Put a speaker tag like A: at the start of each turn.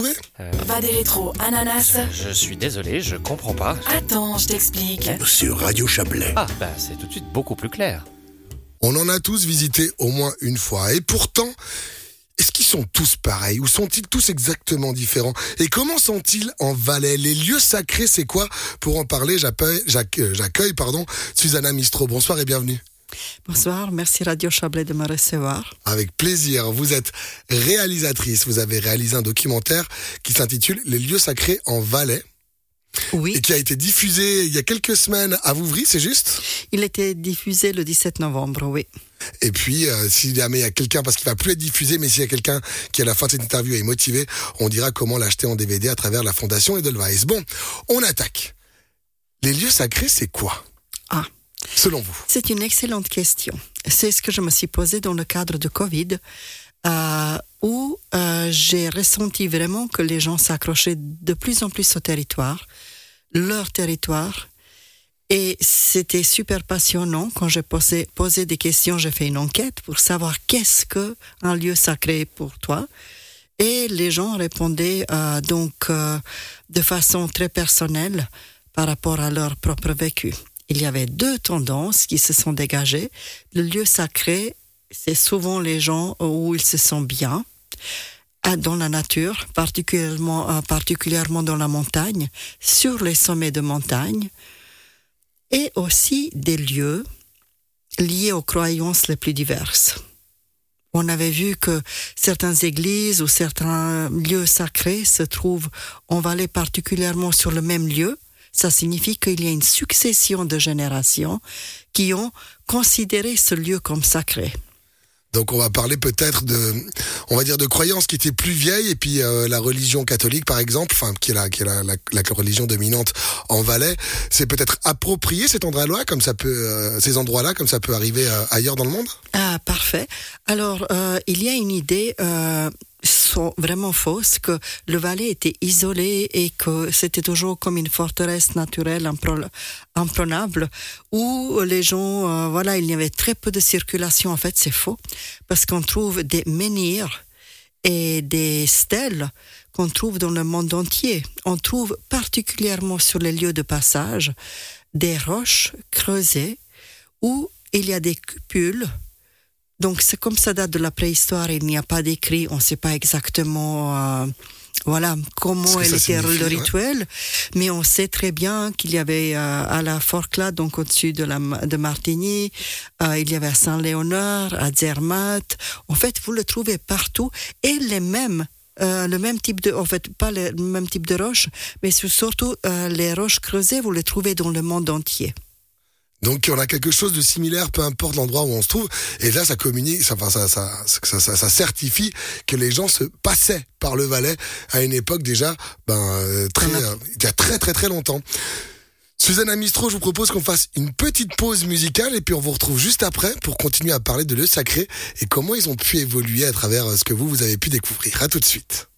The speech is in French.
A: Va des rétros, ananas.
B: Je suis désolé, je comprends pas.
A: Attends, je t'explique.
C: Sur Radio Chablais.
B: Ah, bah c'est tout de suite beaucoup plus clair.
C: On en a tous visité au moins une fois. Et pourtant, est-ce qu'ils sont tous pareils ou sont-ils tous exactement différents? Et comment sont-ils en Valais? Les lieux sacrés, c'est quoi? Pour en parler, j'accueille Susanna Mistro. Bonsoir et bienvenue.
D: Bonsoir, merci Radio Chablais de me recevoir.
C: Avec plaisir. Vous êtes réalisatrice. Vous avez réalisé un documentaire qui s'intitule Les lieux sacrés en Valais.
D: Oui.
C: Et qui a été diffusé il y a quelques semaines à Vouvry, c'est juste?
D: Il était diffusé le 17 novembre, oui.
C: Et puis, s'il y a quelqu'un, parce qu'il va plus être diffusé, mais s'il y a quelqu'un qui à la fin de cette interview est motivé, on dira comment l'acheter en DVD à travers la Fondation Edelweiss. Bon, on attaque. Les lieux sacrés, c'est quoi? Selon vous?
D: C'est une excellente question. C'est ce que je me suis posé dans le cadre de Covid, où j'ai ressenti vraiment que les gens s'accrochaient de plus en plus au territoire, leur territoire. Et c'était super passionnant. Quand j'ai posé des questions, j'ai fait une enquête pour savoir qu'est-ce qu'un lieu sacré pour toi. Et les gens répondaient de façon très personnelle par rapport à leur propre vécu. Il y avait deux tendances qui se sont dégagées. Le lieu sacré, c'est souvent les gens où ils se sentent bien, dans la nature, particulièrement dans la montagne, sur les sommets de montagne, et aussi des lieux liés aux croyances les plus diverses. On avait vu que certaines églises ou certains lieux sacrés se trouvent en Valais, particulièrement sur le même lieu. Ça signifie qu'il y a une succession de générations qui ont considéré ce lieu comme sacré.
C: Donc on va parler peut-être de croyances qui étaient plus vieilles, et puis la religion catholique par exemple, qui est la religion dominante en Valais, c'est peut-être approprié cet endroit-là, comme ça peut ces endroits-là, comme ça peut arriver ailleurs dans le monde.
D: Ah, parfait. Alors il y a une idée vraiment fausse que le Valais était isolé et que c'était toujours comme une forteresse naturelle imprenable où les gens, il y avait très peu de circulation. En fait, c'est faux parce qu'on trouve des menhirs et des stèles qu'on trouve dans le monde entier. On trouve particulièrement sur les lieux de passage des roches creusées où il y a des cupules. Donc, c'est comme ça date de la préhistoire, il n'y a pas d'écrit, on ne sait pas exactement comment était le rituel, mais on sait très bien qu'il y avait à la Forclaz, donc au-dessus de Martigny, il y avait à Saint-Léonard, à Zermatt. En fait, vous le trouvez partout, et le même type de, en fait, pas le même type de roches, mais surtout les roches creusées, vous les trouvez dans le monde entier.
C: Donc on a quelque chose de similaire, peu importe l'endroit où on se trouve. Et là, ça communique, ça certifie que les gens se passaient par le Valais à une époque déjà, il y a très très très longtemps. Susanna Mistro, je vous propose qu'on fasse une petite pause musicale et puis on vous retrouve juste après pour continuer à parler de lieux sacrés et comment ils ont pu évoluer à travers ce que vous avez pu découvrir. À tout de suite.